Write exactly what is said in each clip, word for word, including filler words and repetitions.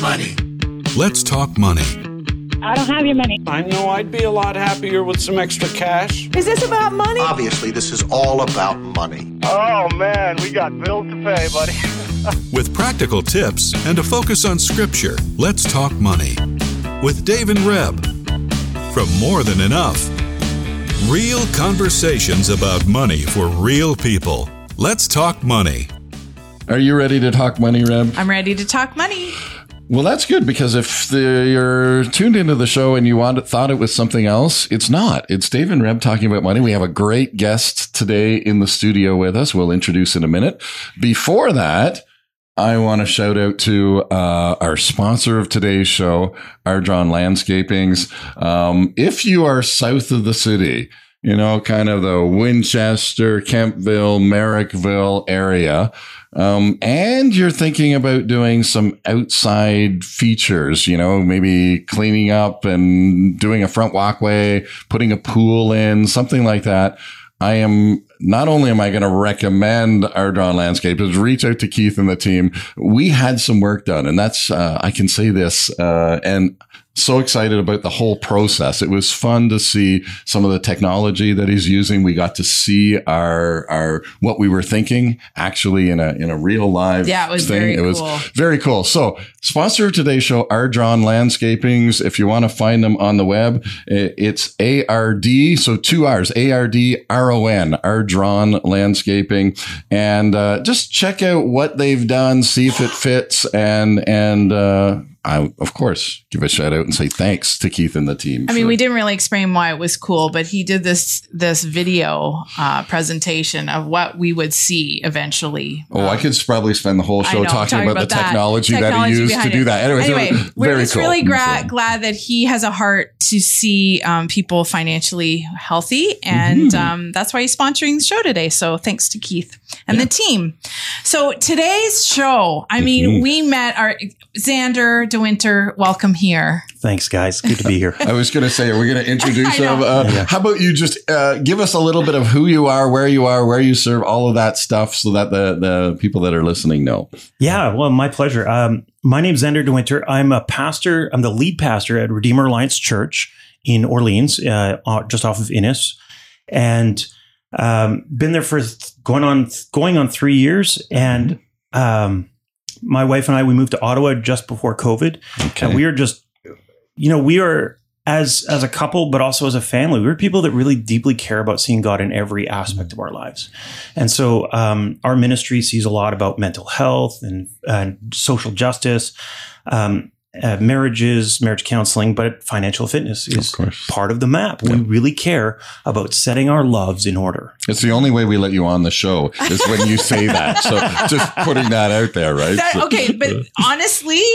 money. Let's talk money. I don't have your money. I know I'd be a lot happier with some extra cash. Is this about money? Obviously, this is all about money. Oh, man, we got bills to pay, buddy. With practical tips and a focus on Scripture, let's talk money. With Dave and Reb. From More Than Enough. Real conversations about money for real people. Let's talk money. Are you ready to talk money, Reb? I'm ready to talk money. Well, that's good, because if the, you're tuned into the show and you want, thought it was something else, it's not. It's Dave and Reb talking about money. We have a great guest today in the studio with us. We'll introduce in a minute. Before that, I want to shout out to uh, our sponsor of today's show, Ardron Landscapings. Um, if you are south of the city, you know, kind of the Winchester, Kempville, Merrickville area, Um, and you're thinking about doing some outside features, you know, maybe cleaning up and doing a front walkway, putting a pool in, something like that. I am, not only am I going to recommend Ardron Landscapers, reach out to Keith and the team. We had some work done, and that's, uh, I can say this, uh, and so excited about the whole process. It was fun to see some of the technology that he's using. We got to see our, our, what we were thinking actually in a, in a real live Yeah, it was thing. very it was cool. very cool. So sponsor of today's show, Ardron Landscapings. If you want to find them on the web, it's A R D. So two R's, A R D R O N, Ardron Landscaping. And, uh, just check out what they've done, see if it fits, and, and, uh, I, of course, give a shout out and say thanks to Keith and the team. I mean, we didn't really explain why it was cool, but he did this this video uh, presentation of what we would see eventually. Oh, um, I could probably spend the whole show know, talking, talking about, about the that. technology, Technology that he used to behind do it. that. Anyways, Anyway, it was we're very just cool. really gra- So- glad that he has a heart to see um, people financially healthy, and Mhm. um, that's why he's sponsoring the show today. So thanks to Keith and Yeah. the team. So today's show, I mean, Mhm. we met our Xander DeWinter. Welcome here. Thanks, guys. Good to be here. I was going to say, are we going to introduce I know. him? Uh, Yeah. How about you just uh, give us a little bit of who you are, where you are, where you serve, all of that stuff, so that the, the people that are listening know. Yeah, well, my pleasure. Um, my name's Xander DeWinter. I'm a pastor. I'm the lead pastor at Redeemer Alliance Church in Orleans, uh, just off of Innis, and um, been there for th- going on going on three years. And um, my wife and I, we moved to Ottawa just before COVID, Okay. and we are just, you know, we are as as a couple, but also as a family, we're people that really deeply care about seeing God in every aspect of our lives. And so um, our ministry sees a lot about mental health and, and social justice, um, uh, marriages, marriage counseling, but financial fitness is Of course. part of the map. Yeah. We really care about setting our loves in order. It's the only way we let you on the show is when you say that. So just putting that out there, right? That, So- okay, but honestly,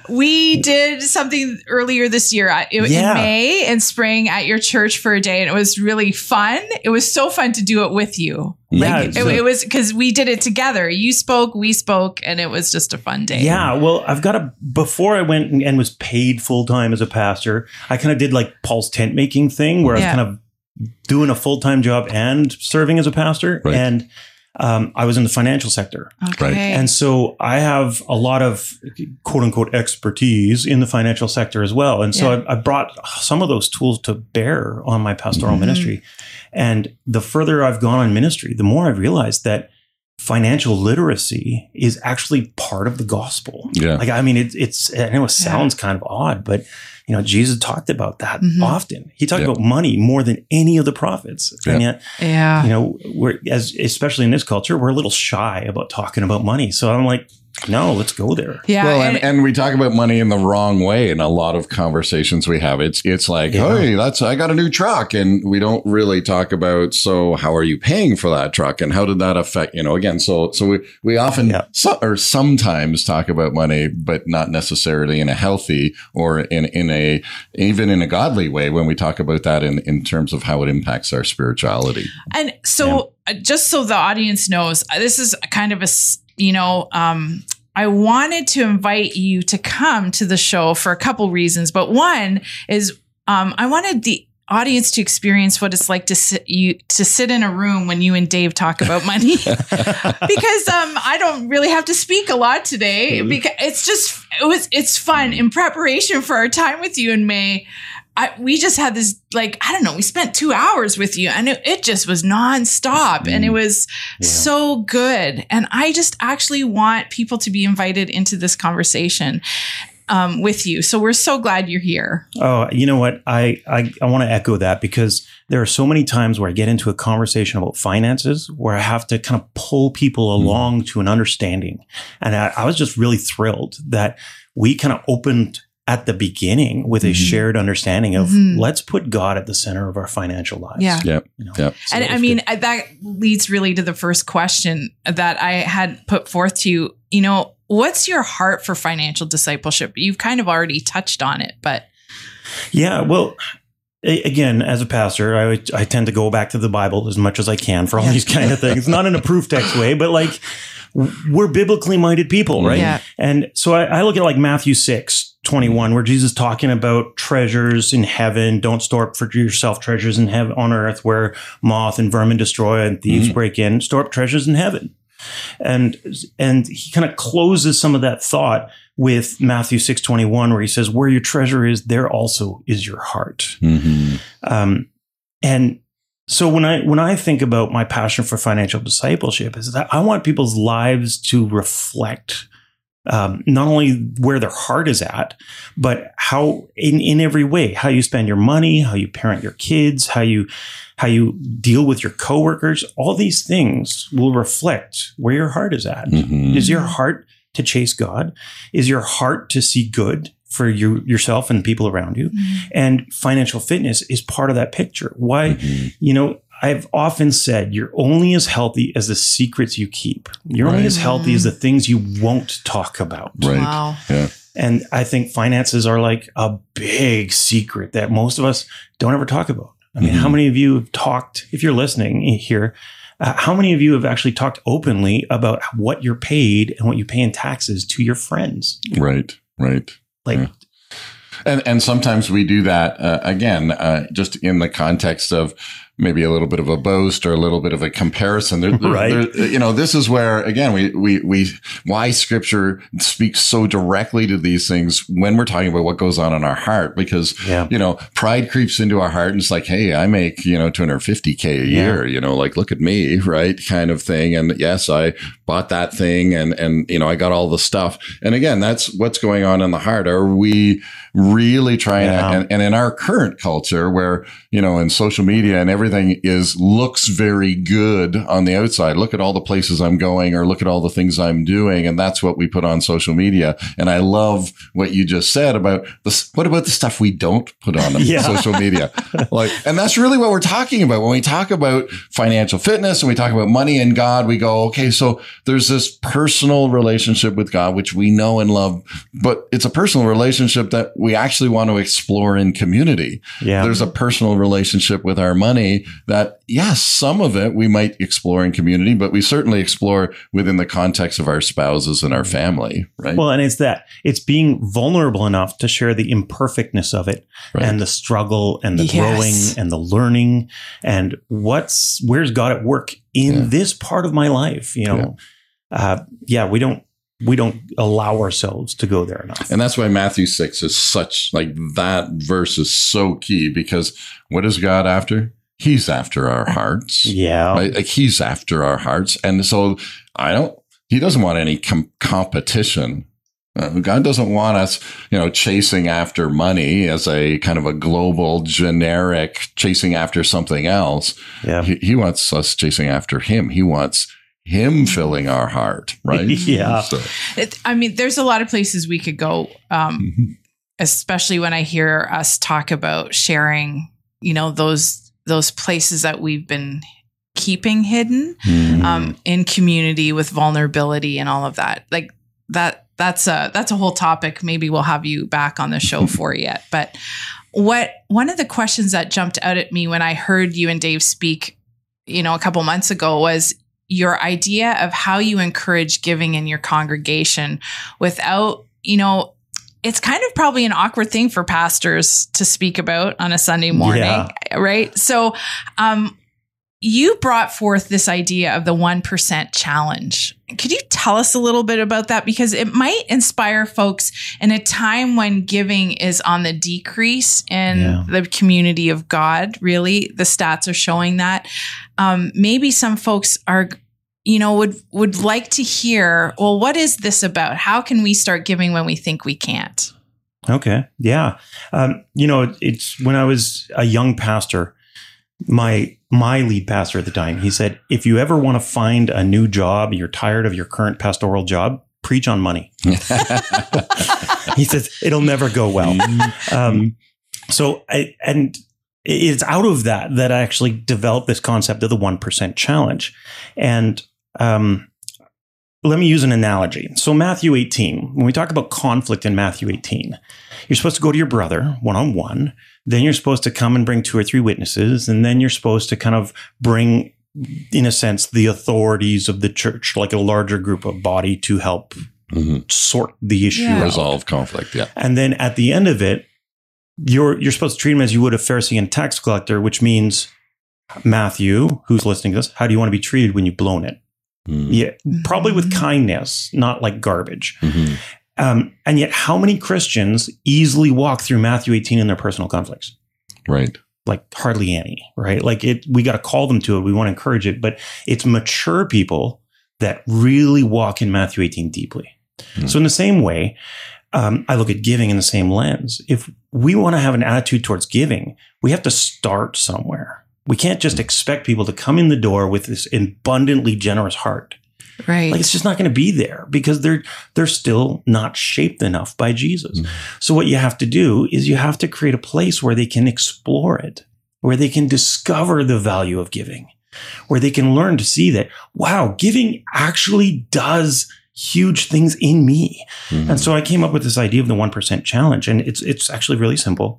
we did something earlier this year uh, in Yeah. May and spring at your church for a day, and it was really fun. It was so fun to do it with you. Yeah, Like, it, so- it was because we did it together. You spoke, we spoke, and it was just a fun day. Yeah, well, I've got a, before I went and, and was paid full time as a pastor, I kind of did like Paul's tent making thing where Yeah. I was kind of doing a full time job and serving as a pastor. Right. And um, I was in the financial sector. Okay. Right. And so I have a lot of quote unquote expertise in the financial sector as well. And so Yeah. I, I brought some of those tools to bear on my pastoral Mhm. ministry. And the further I've gone on ministry, the more I've realized that financial literacy is actually part of the gospel. Yeah. Like, I mean, it, it's, I know it sounds kind of odd, but you know, Jesus talked about that Mhm. often. He talked Yeah. about money more than any of the prophets. And Yeah. yet, yeah. you know, we're as especially in this culture, we're a little shy about talking about money. So I'm like, no, let's go there. Yeah. Well, and, and- and we talk about money in the wrong way in a lot of conversations we have. It's it's like, Yeah. hey, that's I got a new truck, and we don't really talk about, so how are you paying for that truck, and how did that affect, you know, again, so so we we often Yeah. so, or sometimes talk about money, but not necessarily in a healthy or in in a even in a godly way when we talk about that in in terms of how it impacts our spirituality. And so, uh, just so the audience knows, uh, this is kind of a, s- you know, um, I wanted to invite you to come to the show for a couple reasons, but one is um, I wanted the audience to experience what it's like to sit you to sit in a room when you and Dave talk about money, because um, I don't really have to speak a lot today because it's just it was it's fun in preparation for our time with you in May. I, we just had this, like, I don't know, we spent two hours with you and it, it just was nonstop mm. and it was yeah. so good. And I just actually want people to be invited into this conversation um, with you. So we're so glad you're here. Oh, you know what? I, I, I want to echo that, because there are so many times where I get into a conversation about finances where I have to kind of pull people along mm. to an understanding. And I, I was just really thrilled that we kind of opened at the beginning with a mm-hmm. shared understanding of mm-hmm. let's put God at the center of our financial lives. Yeah. Yep. You know? Yep. So and I mean, good. that leads really to the first question that I had put forth to you. You know, what's your heart for financial discipleship? You've kind of already touched on it, but. Yeah, well, a- again, as a pastor, I, I tend to go back to the Bible as much as I can for all yeah. these kind of things. Not in a proof text way, but like we're biblically minded people, right? Yeah. And so I, I look at like Matthew six twenty-one, where Jesus is talking about treasures in heaven. Don't store up for yourself treasures in heaven on earth where moth and vermin destroy and thieves mm-hmm. break in. Store up treasures in heaven. And and he kind of closes some of that thought with Matthew six twenty-one, where he says, where your treasure is, there also is your heart. Mm-hmm. Um, and so when I when I think about my passion for financial discipleship, is that I want people's lives to reflect Um, not only where their heart is at, but how in, in every way, how you spend your money, how you parent your kids, how you, how you deal with your coworkers, all these things will reflect where your heart is at. Mm-hmm. Is your heart to chase God? Is your heart to see good for you, yourself and people around you? Mm-hmm. And financial fitness is part of that picture. Why, mm-hmm. you know, I've often said you're only as healthy as the secrets you keep. You're right. only as healthy as the things you won't talk about. Right. Wow. Yeah. And I think finances are like a big secret that most of us don't ever talk about. I mean, mm-hmm. how many of you have talked, if you're listening here, uh, how many of you have actually talked openly about what you're paid and what you pay in taxes to your friends? Right. Right. Like, yeah. And and sometimes we do that, uh, again, uh, just in the context of maybe a little bit of a boast or a little bit of a comparison. There, there, right. there, you know, this is where, again, we, we, we, why scripture speaks so directly to these things when we're talking about what goes on in our heart, because, yeah. you know, pride creeps into our heart and it's like, hey, I make, you know, two hundred fifty K a year, yeah. you know, like, look at me, right? Kind of thing. And yes, I bought that thing and, and, you know, I got all the stuff. And again, that's what's going on in the heart. Are we really trying yeah. to, and, and in our current culture where, you know, in social media and everything, Everything is looks very good on the outside. Look at all the places I'm going, or look at all the things I'm doing, and that's what we put on social media. And I love what you just said about this. What about the stuff we don't put on yeah. social media? Like, and that's really what we're talking about when we talk about financial fitness and we talk about money and God. We go, okay, so there's this personal relationship with God, which we know and love, but it's a personal relationship that we actually want to explore in community. Yeah. There's a personal relationship with our money that, yes, some of it we might explore in community, but we certainly explore within the context of our spouses and our family, right? Well, and it's that it's being vulnerable enough to share the imperfectness of it right. and the struggle and the yes. growing and the learning and what's, where's God at work in yeah. this part of my life, you know? Yeah. Uh, yeah, we don't, we don't allow ourselves to go there enough. And that's why Matthew six is such, like, that verse is so key, because what is God after? He's after our hearts. Yeah. Right? Like, he's after our hearts. And so I don't, he doesn't want any com- competition. Uh, God doesn't want us, you know, chasing after money as a kind of a global, generic chasing after something else. Yeah. He, he wants us chasing after him. He wants him filling our heart, right? yeah. So. It, I mean, there's a lot of places we could go, um, mm-hmm. especially when I hear us talk about sharing, you know, those those places that we've been keeping hidden mm-hmm. um, in community with vulnerability and all of that. Like that, that's a that's a whole topic. Maybe we'll have you back on the show for yet. But what one of the questions that jumped out at me when I heard you and Dave speak, you know, a couple months ago was your idea of how you encourage giving in your congregation without, you know, it's kind of probably an awkward thing for pastors to speak about on a Sunday morning, Yeah. right? So, um, you brought forth this idea of the one percent challenge. Could you tell us a little bit about that? Because it might inspire folks in a time when giving is on the decrease in Yeah. the community of God. Really, the stats are showing that. Um, maybe some folks are, you know, would would like to hear, well, what is this about? How can we start giving when we think we can't? Okay. Yeah. Um, you know, it's when I was a young pastor, my my lead pastor at the time, he said, if you ever want to find a new job, you're tired of your current pastoral job, preach on money. He says, it'll never go well. Um, so, I, and it's out of that that I actually developed this concept of the one percent challenge. And um, let me use an analogy. So Matthew eighteen, when we talk about conflict in Matthew eighteen, you're supposed to go to your brother one-on-one. Then you're supposed to come and bring two or three witnesses. And then you're supposed to kind of bring, in a sense, the authorities of the church, like a larger group of body to help Mm-hmm. sort the issue Yeah. out. Resolve conflict. Yeah. And then at the end of it, you're you're supposed to treat him as you would a Pharisee and tax collector, which means, Matthew, who's listening to this, how do you want to be treated when you've blown it? Mm-hmm. Yeah, probably with kindness, not like garbage. Mm-hmm. Um, and yet, how many Christians easily walk through Matthew eighteen in their personal conflicts? Right. Like hardly any, right? Like it, we got to call them to it. We want to encourage it, but it's mature people that really walk in Matthew eighteen deeply. Mm. So in the same way, um, I look at giving in the same lens. If we want to have an attitude towards giving, we have to start somewhere. We can't just expect people to come in the door with this abundantly generous heart. Right. Like it's just not going to be there because they're they're still not shaped enough by Jesus. Mm. So what you have to do is you have to create a place where they can explore it, where they can discover the value of giving, where they can learn to see that, wow, giving actually does huge things in me. Mm-hmm. And so I came up with this idea of the one percent challenge. And it's it's actually really simple.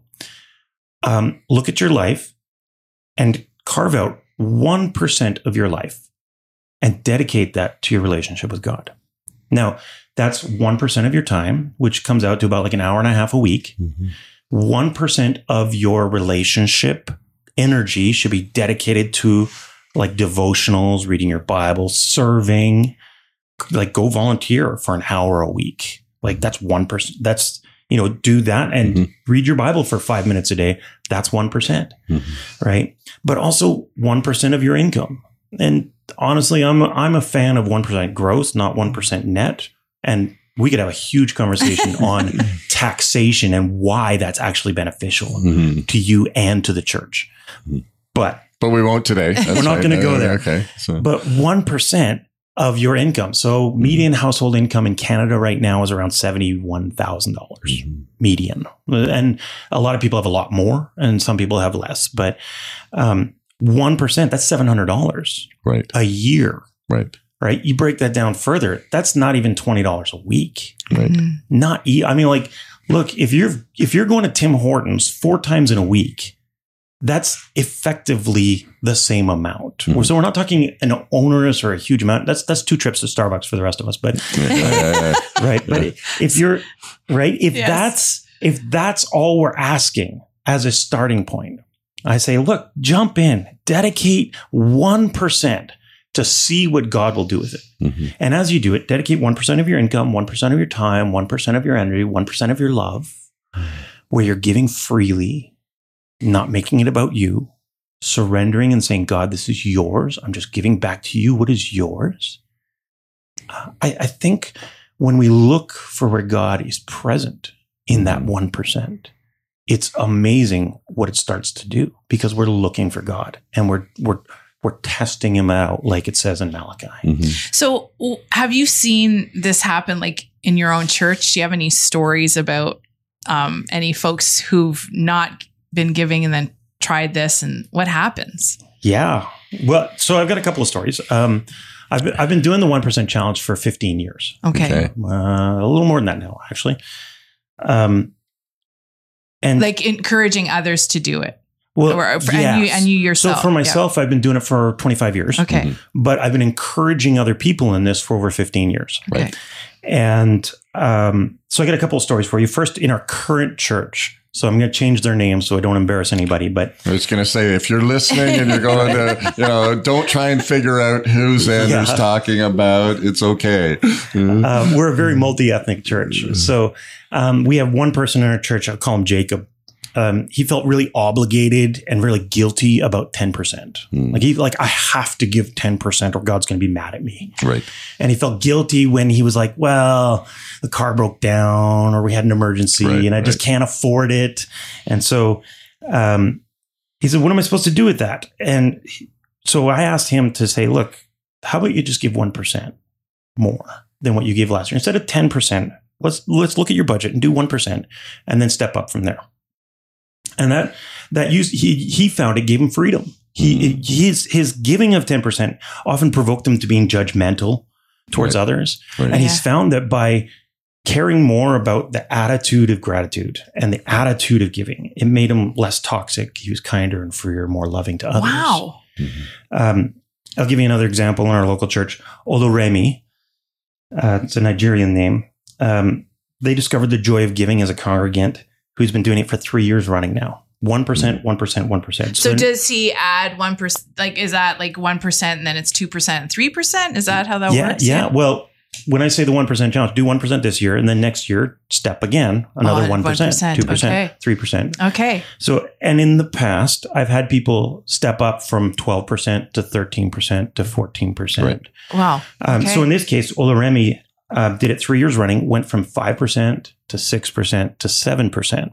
Um, look at your life and carve out one percent of your life and dedicate that to your relationship with God. Now, that's one percent of your time, which comes out to about like an hour and a half a week. Mm-hmm. one percent of your relationship energy should be dedicated to like devotionals, reading your Bible, serving, like go volunteer for an hour a week. Like that's one percent. That's, you know, do that and Mm-hmm. read your Bible for five minutes a day. That's one percent, Mm-hmm. right? But also one percent of your income. And honestly, I'm, I'm a fan of one percent gross, not one percent net. And we could have a huge conversation on taxation and why that's actually beneficial Mm-hmm. to you and to the church. But But we won't today. That's We're not right. gonna go Uh, there. Okay. So but one percent of your income. So median household income in Canada right now is around seventy-one thousand dollars Mhm. median. And a lot of people have a lot more and some people have less. But um, one percent, that's seven hundred dollars right. a year, Right. right? You break that down further, that's not even twenty dollars a week. Right. Mhm. Not, e- I mean, like, look, if you're, if you're going to Tim Hortons four times in a week, that's effectively the same amount. Mhm. So we're not talking an onerous or a huge amount. That's that's two trips to Starbucks for the rest of us. But Yeah, yeah, yeah, yeah. right, but if you're right, if Yes. that's if that's all we're asking as a starting point, I say, look, jump in, dedicate one percent to see what God will do with it. Mhm. And as you do it, dedicate one percent of your income, one percent of your time, one percent of your energy, one percent of your love, where you're giving freely, not making it about you, surrendering and saying, God, this is yours. I'm just giving back to you what is yours. Uh, I, I think when we look for where God is present in that one percent, it's amazing what it starts to do because we're looking for God and we're, we're, we're testing him out, like it says in Malachi. Mhm. So, w- have you seen this happen, like in your own church? Do you have any stories about um, any folks who've not been giving and then tried this, and what happens? Yeah. Well, so I've got a couple of stories. Um, I've been, I've been doing the one percent challenge for fifteen years. Okay. Okay. Uh, a little more than that now, actually. Um, and Like encouraging others to do it, well, or, and yes. you and you So yourself. for myself, I've been doing it for twenty-five years, Yeah. Okay. Mhm. but I've been encouraging other people in this for over fifteen years. Okay. Right. And um, so I got a couple of stories for you. First, in our current church. So I'm going to change their name so I don't embarrass anybody. But I was going to say, if you're listening and you're going to, you know, don't try and figure out who Xander's Yeah. talking about. It's okay. uh, we're a very multi-ethnic church. So um, we have one person in our church. I'll call him Jacob. Um, he felt really obligated and really guilty about ten percent. Mm. Like he, like I have to give ten percent or God's going to be mad at me. Right. And he felt guilty when he was like, well, the car broke down or we had an emergency Right, and I just right. can't afford it. And so um, he said, what am I supposed to do with that? And he, so I asked him to say, look, how about you just give one percent more than what you gave last year? Instead of ten percent, let's, let's look at your budget and do one percent and then step up from there. And that, that used, he, he found it gave him freedom. He, Mm. his, his giving of ten percent often provoked him to being judgmental towards Right. others. Right. And he's Yeah. found that by caring more about the attitude of gratitude and the attitude of giving, it made him less toxic. He was kinder and freer, more loving to others. Wow. Um, I'll give you another example in our local church. Oloremi, uh, it's a Nigerian name. Um, they discovered the joy of giving as a congregant who's been doing it for three years running now. one percent, one percent, one percent. So does he add one percent? Like, is that like one percent and then it's two percent and three percent? Is that how that yeah, works? Yeah. Well, when I say the one percent challenge, do one percent this year and then next year step again, another Oh, one percent, one percent, two percent, okay. three percent. Okay. So, and in the past, I've had people step up from twelve percent to thirteen percent to fourteen percent. Right. Wow. Um, Okay. So in this case, Oloremi uh, did it three years running, went from five percent to six percent to seven percent.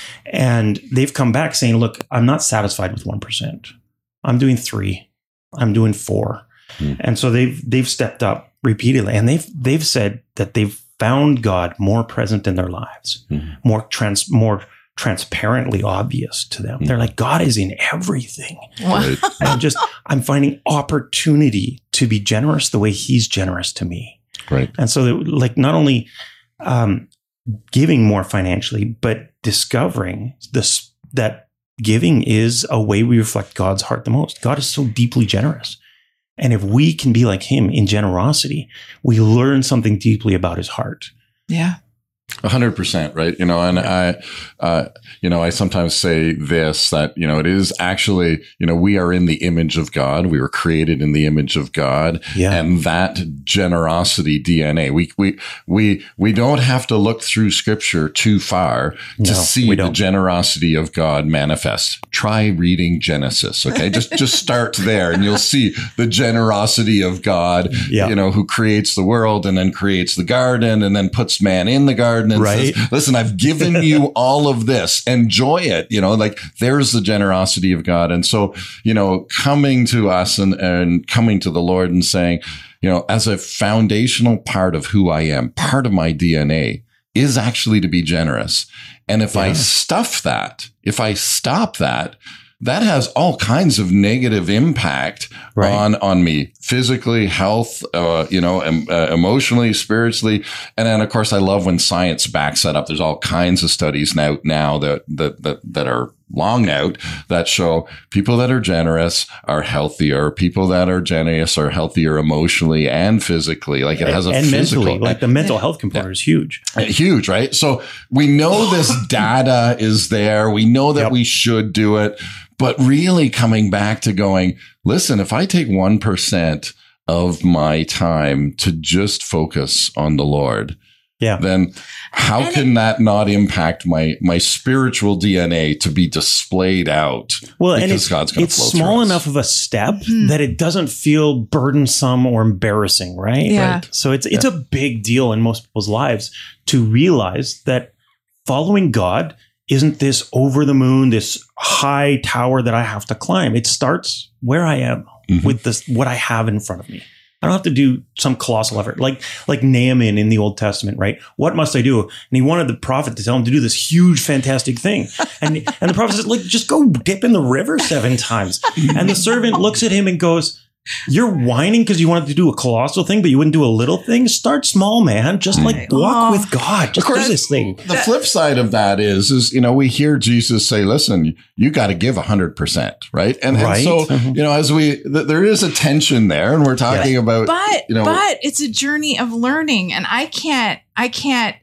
And they've come back saying, look, I'm not satisfied with one percent. I'm doing three. I'm doing four. Hmm. And so they've, they've stepped up repeatedly and they've, they've said that they've found God more present in their lives, Mhm. more trans, more transparently obvious to them. Hmm. They're like, God is in everything. Wow. Right. And I'm just, I'm finding opportunity to be generous the way he's generous to me. Right. And so that, like not only um, giving more financially, but discovering this, that giving is a way we reflect God's heart the most. God is so deeply generous. And if we can be like him in generosity, we learn something deeply about his heart. Yeah. A hundred percent, right? You know, and I, uh, you know, I sometimes say this, that, you know, it is actually, you know, we are in the image of God. We were created in the image of God. Yeah. And that generosity D N A, we, we, we, we don't have to look through scripture too far to No, see we the don't. generosity of God manifest. Try reading Genesis. Okay. just, just start there and you'll see the generosity of God, Yeah. you know, who creates the world and then creates the garden and then puts man in the garden. And Right. says, listen, I've given you all of this. Enjoy it. You know, like there's the generosity of God. And so, you know, coming to us and, and coming to the Lord and saying, you know, as a foundational part of who I am, part of my D N A is actually to be generous. And if I Yeah. stuff that, if I stop that, that has all kinds of negative impact Right. on, on me physically, health, uh, you know, em, uh, emotionally, spiritually. And then, of course, I love when science backs that up. There's all kinds of studies now, now that, that, that, that are long out that show people that are generous are healthier. People that are generous are healthier emotionally and physically. Like it has a and physical, mentally, like the mental health component is huge. huge, right? So we know this data is there. We know that Yep. we should do it, but really coming back to going, listen, if I take one percent of my time to just focus on the Lord, Yeah. then how And can that not impact my, my spiritual D N A to be displayed out? Well, and Because it's, God's gonna it's flow small through us. enough of a step Hmm. that it doesn't feel burdensome or embarrassing, right? Yeah. Right. So it's it's a big deal in most people's lives to realize that following God isn't this over the moon, this high tower that I have to climb. It starts where I am Mhm. with this what I have in front of me. I don't have to do some colossal effort, like like Naaman in the Old Testament, right? What must I do? And he wanted the prophet to tell him to do this huge, fantastic thing, and and the prophet says, like, just go dip in the river seven times. And the servant looks at him and goes, "You're whining because you wanted to do a colossal thing, but you wouldn't do a little thing. Start small, man. Just like walk Oh. with God. Just Of course, do this thing." The flip side of that is, is, you know, we hear Jesus say, listen, you got to give a hundred percent, right? And, and Right. so, Mhm. you know, as we, th- there is a tension there and we're talking about, But you know, but it's a journey of learning, and I can't I can't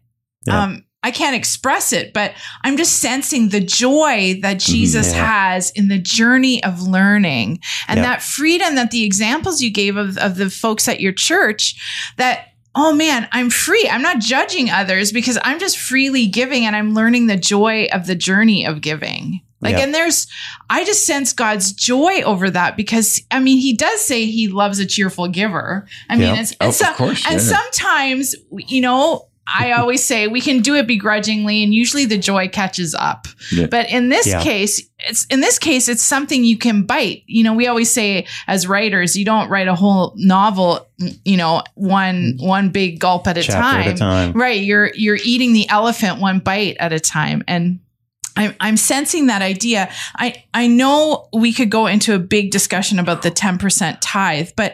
Yeah. Um, I can't express it, but I'm just sensing the joy that Jesus Yeah. has in the journey of learning and Yeah. that freedom that the examples you gave of, of the folks at your church that, oh man, I'm free. I'm not judging others because I'm just freely giving and I'm learning the joy of the journey of giving. Like, Yeah. and there's, I just sense God's joy over that because, I mean, he does say he loves a cheerful giver. I mean, Yeah. it's, Oh, and, so, of course, and yeah. sometimes, you know, I always say we can do it begrudgingly and usually the joy catches up. Yeah. But in this Yeah. case, it's in this case, it's something you can bite. You know, we always say as writers, you don't write a whole novel, you know, one one big gulp at a Chapter time. at a time. Right. You're you're eating the elephant one bite at a time. And I'm I'm sensing that idea. I I know we could go into a big discussion about the ten percent tithe, but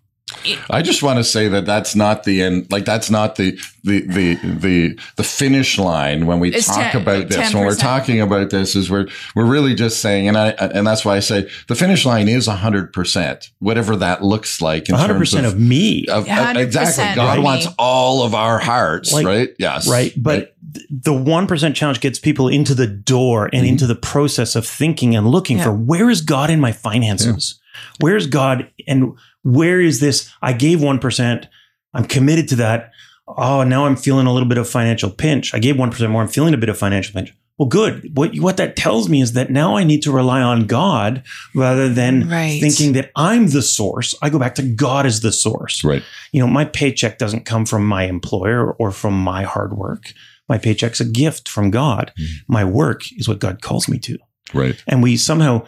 I just want to say that that's not the end. Like that's not the the the the the finish line when we It's talk ten- about this. ten When we're percent. talking about this, is we're we're really just saying, and I and that's why I say the finish line is a hundred percent, whatever that looks like. In one hundred percent terms of me. of, of one hundred percent exactly. God of wants me. all of our hearts, Like- right? Yes, Right. But th- the one percent challenge gets people into the door and Mhm. into the process of thinking and looking Yeah. for where is God in my finances? Where's God and where is this? I gave one percent. I'm committed to that. Oh, now I'm feeling a little bit of financial pinch. I gave one percent more. I'm feeling a bit of financial pinch. Well, good. What, what that tells me is that now I need to rely on God rather than Right. thinking that I'm the source. I go back to God as the source. right. You know, my paycheck doesn't come from my employer or from my hard work. My paycheck's a gift from God. My work is what God calls me to. Right. And we somehow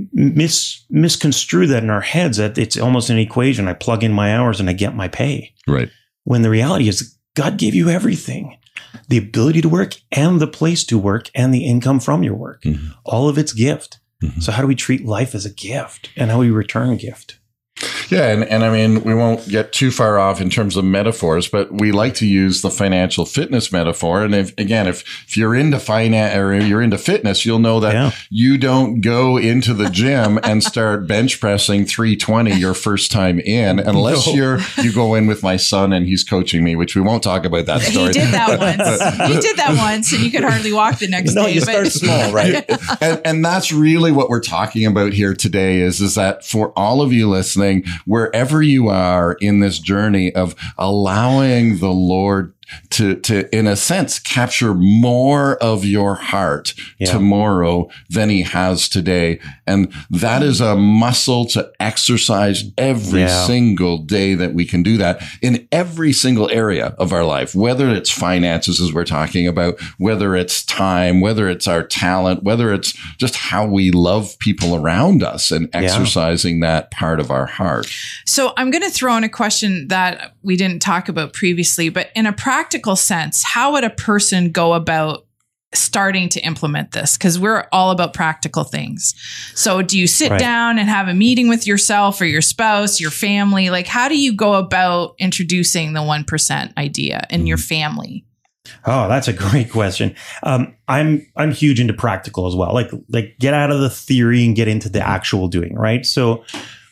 mis misconstrue that in our heads that it's almost an equation. I plug in my hours and I get my pay. Right. When the reality is God gave you everything. The ability to work and the place to work and the income from your work. Mhm. All of it's gift. Mhm. So how do we treat life as a gift and how we return gift? Yeah, and, and I mean, we won't get too far off in terms of metaphors, but we like to use the financial fitness metaphor. And if, again, if, if you're into finance or you're into fitness, you'll know that Yeah. you don't go into the gym and start bench pressing three twenty your first time in, unless No. you're, you go in with my son and he's coaching me, which we won't talk about that story. he did that once. He did that once and you could hardly walk the next No, day. you but- start small, right? and, and that's really what we're talking about here today is, is that for all of you listening, wherever you are in this journey of allowing the Lord to, to, in a sense, capture more of your heart Yeah. tomorrow than he has today. And that is a muscle to exercise every Yeah. single day that we can do that in every single area of our life, whether it's finances, as we're talking about, whether it's time, whether it's our talent, whether it's just how we love people around us and exercising that part of our heart. So I'm going to throw in a question that we didn't talk about previously, but in a practical sense, how would a person go about starting to implement this? Because we're all about practical things. So do you sit Right. down and have a meeting with yourself or your spouse, your family? Like, how do you go about introducing the one percent idea in your family? Oh, that's a great question. Um, I'm I'm huge into practical as well. Like like get out of the theory and get into the actual doing. Right. So,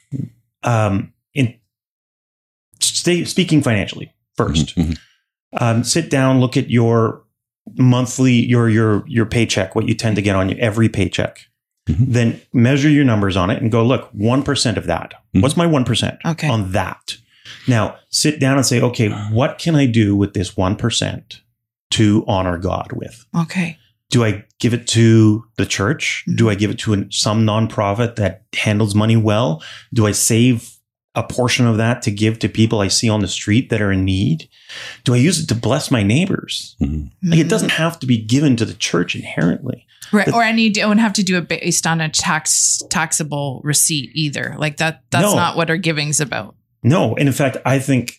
um, in stay, speaking financially first, Mhm. um, sit down, look at your monthly your your your paycheck, what you tend to get on every paycheck. Mhm. Then measure your numbers on it and go, look, one percent of that. Mhm. What's my one percent Okay. on that? Now sit down and say, okay, what can I do with this one percent to honor God with? Okay. Do I give it to the church? Do I give it to an, some nonprofit that handles money well? Do I save a portion of that to give to people I see on the street that are in need? Do I use it to bless my neighbors? Mhm. Like it doesn't have to be given to the church inherently. Right. Or and you don't have to do it based on a tax taxable receipt either. Like that that's No. not what our giving's about. No. And in fact, I think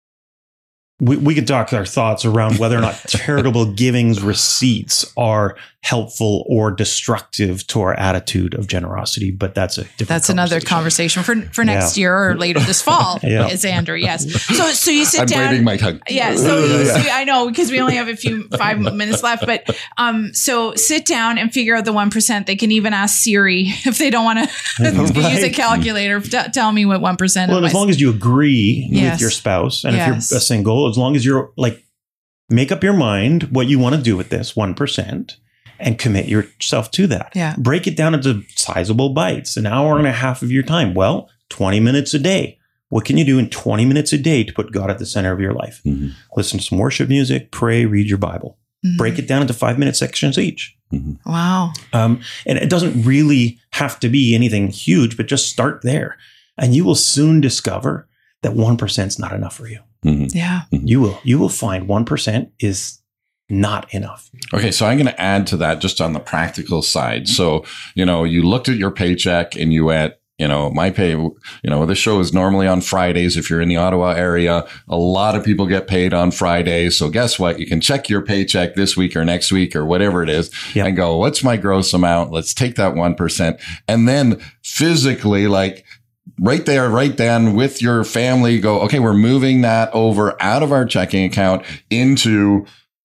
we, we could talk our thoughts around whether or not charitable givings receipts are helpful or destructive to our attitude of generosity. But that's a different That's another conversation for for next Yeah. year or later this fall. Yeah. Is Andrew? Yes. So so you sit I'm down. waiting my tongue. Yeah. So, you, so I know because we only have a few five minutes left, but um, so sit down and figure out the one percent. They can even ask Siri if they don't want to use a Right. calculator. T- tell me what one percent. Well, as long as you agree Yes. with your spouse, and Yes. if you're a single, as long as you're like Make up your mind what you want to do with this one percent and commit yourself to that. Yeah. Break it down into sizable bites, an hour and a half of your time. Well, twenty minutes a day. What can you do in twenty minutes a day to put God at the center of your life? Mm-hmm. Listen to some worship music, pray, read your Bible. Mm-hmm. Break it down into five minute sections each. Mm-hmm. Wow. Um, and it doesn't really have to be anything huge, but just start there. And you will soon discover that one percent is not enough for you. Mm-hmm. Yeah. You will, you will find one percent is not enough. Okay, so I'm going to add to that just on the practical side. So, you know, you looked at your paycheck and you went, you know, my pay, you know, this show is normally on Fridays. If you're in the Ottawa area, a lot of people get paid on Fridays. So guess what? You can check your paycheck this week or next week or whatever it is Yep. and go, what's my gross amount? Let's take that one percent. And then physically, like, right there, right then with your family, go, okay, we're moving that over out of our checking account into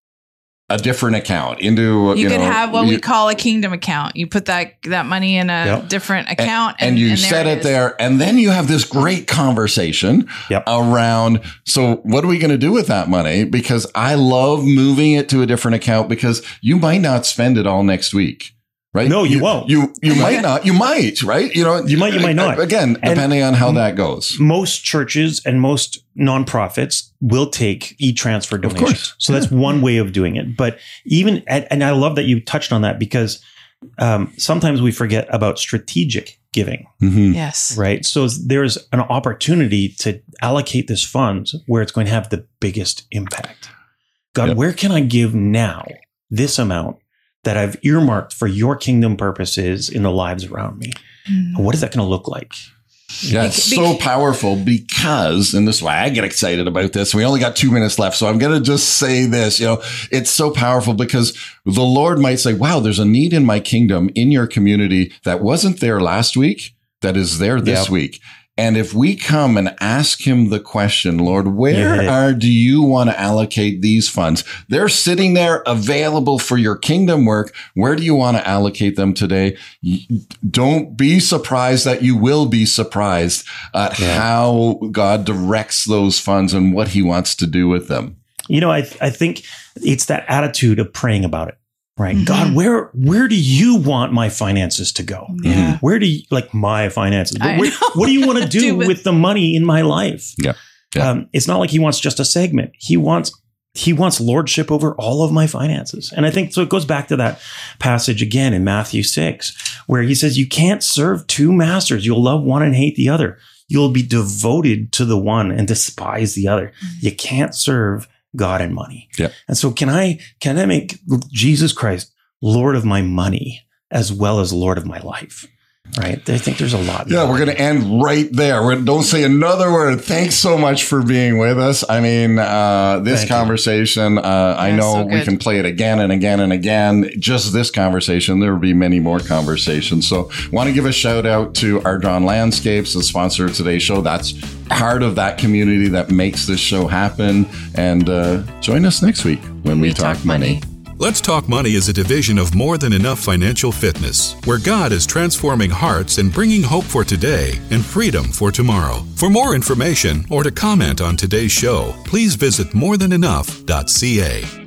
a different account, into, You, you, could know, have what you- we call a kingdom account. You put that that money in a Yep. different and, account, and, you there set it is. there, and then you have this great conversation Yep. around, so what are we going to do with that money? Because I love moving it to a different account, because you might not spend it all next week. Right? No, you won't. You you might not. You might, right? You know, You might, you might not. Again, And depending on how that goes. Most churches and most nonprofits will take e-transfer course. donations. So that's one way of doing it. But even, and, and I love that you touched on that, because um, sometimes we forget about strategic giving, Mm-hmm. Yes. right? So there's an opportunity to allocate this funds where it's going to have the biggest impact. God, Yep. where can I give now this amount that I've earmarked for your kingdom purposes in the lives around me? Mm. And what is that going to look like? Yeah, Bec- it's so bec- powerful, because, and this is why I get excited about this. We only got two minutes left, so I'm going to just say this. You know, it's so powerful because the Lord might say, wow, there's a need in my kingdom, in your community, that wasn't there last week, that is there this Yep. week. And if we come and ask him the question, Lord, where Yeah. are, do you want to allocate these funds? They're sitting there available for your kingdom work. Where do you want to allocate them today? Y- Don't be surprised that you will be surprised at Yeah. how God directs those funds and what he wants to do with them. You know, I I think it's that attitude of praying about it, right? Mhm. God, where where do you want my finances to go? Yeah. Where do you like my finances? But I where- know. what do you want to do, Do with- with the money in my life? Yeah. Yeah. Um, it's not like he wants just a segment. He wants he wants lordship over all of my finances. And I think so. It goes back to that passage again in Matthew six, where he says, you can't serve two masters. You'll love one and hate the other. You'll be devoted to the one and despise the other. You can't serve God and money. Yeah. And so can I, can I make Jesus Christ Lord of my money as well as Lord of my life? Right. I think there's a lot. Yeah, we're going to end right there. We're, don't say another word. Thanks so much for being with us. I mean, uh, this Thank you. conversation, uh, I Yeah, know so we good. can play it again and again and again. Just this conversation, there will be many more conversations. So want to give a shout out to Ardron Landscapes, the sponsor of today's show. That's part of that community that makes this show happen. And uh, join us next week when we, talk, money. Let's Talk Money is a division of More Than Enough Financial Fitness, where God is transforming hearts and bringing hope for today and freedom for tomorrow. For more information or to comment on today's show, please visit more than enough dot c a.